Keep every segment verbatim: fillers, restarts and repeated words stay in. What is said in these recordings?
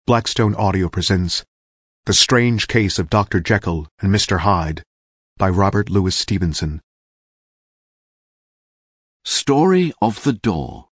Blackstone Audio presents The Strange Case of Doctor Jekyll and Mister Hyde by Robert Louis Stevenson. Story of the Door.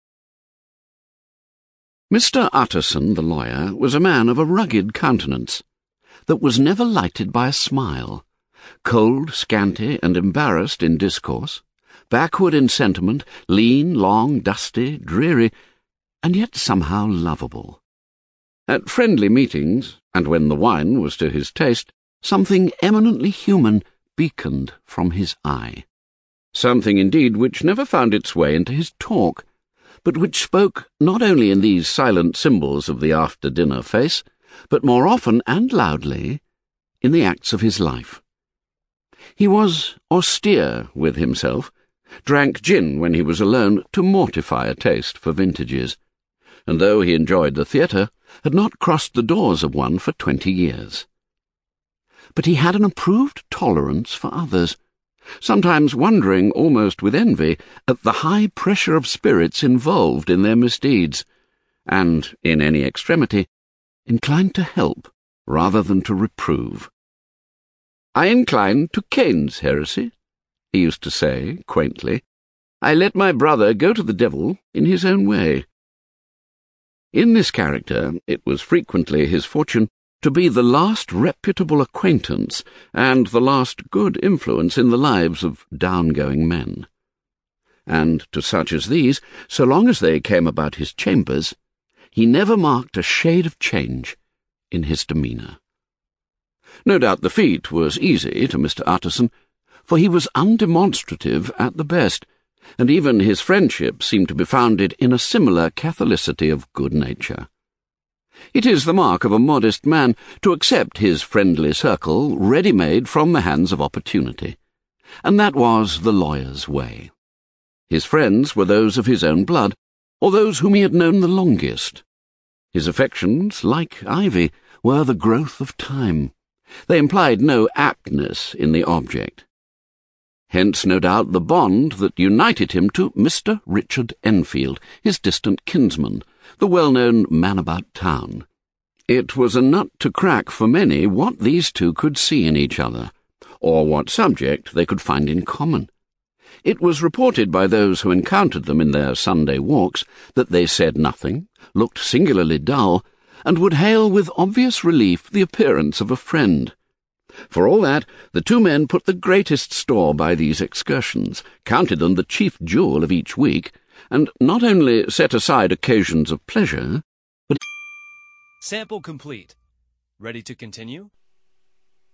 Mister Utterson, the lawyer, was a man of a rugged countenance that was never lighted by a smile, cold, scanty, and embarrassed in discourse, backward in sentiment, lean, long, dusty, dreary, and yet somehow lovable. At friendly meetings, and when the wine was to his taste, something eminently human beaconed from his eye. Something, indeed, which never found its way into his talk, but which spoke not only in these silent symbols of the after-dinner face, but more often and loudly in the acts of his life. He was austere with himself, drank gin when he was alone to mortify a taste for vintages, and though he enjoyed the theatre, had not crossed the doors of one for twenty years. But he had an approved tolerance for others, sometimes wondering almost with envy at the high pressure of spirits involved in their misdeeds, and, in any extremity, inclined to help rather than to reprove. "I incline to Cain's heresy," he used to say, quaintly. "I let my brother go to the devil in his own way." In this character it was frequently his fortune to be the last reputable acquaintance and the last good influence in the lives of down-going men. And to such as these, so long as they came about his chambers, he never marked a shade of change in his demeanour. No doubt the feat was easy to Mister Utterson, for he was undemonstrative at the best, and even his friendship seemed to be founded in a similar catholicity of good nature. It is the mark of a modest man to accept his friendly circle ready-made from the hands of opportunity, and that was the lawyer's way. His friends were those of his own blood, or those whom he had known the longest. His affections, like ivy, were the growth of time. They implied no aptness in the object. Hence, no doubt, the bond that united him to Mister Richard Enfield, his distant kinsman, the well-known man about town. It was a nut to crack for many what these two could see in each other, or what subject they could find in common. It was reported by those who encountered them in their Sunday walks that they said nothing, looked singularly dull, and would hail with obvious relief the appearance of a friend. For all that, the two men put the greatest store by these excursions, counted them the chief jewel of each week, and not only set aside occasions of pleasure, but— Sample complete. Ready to continue?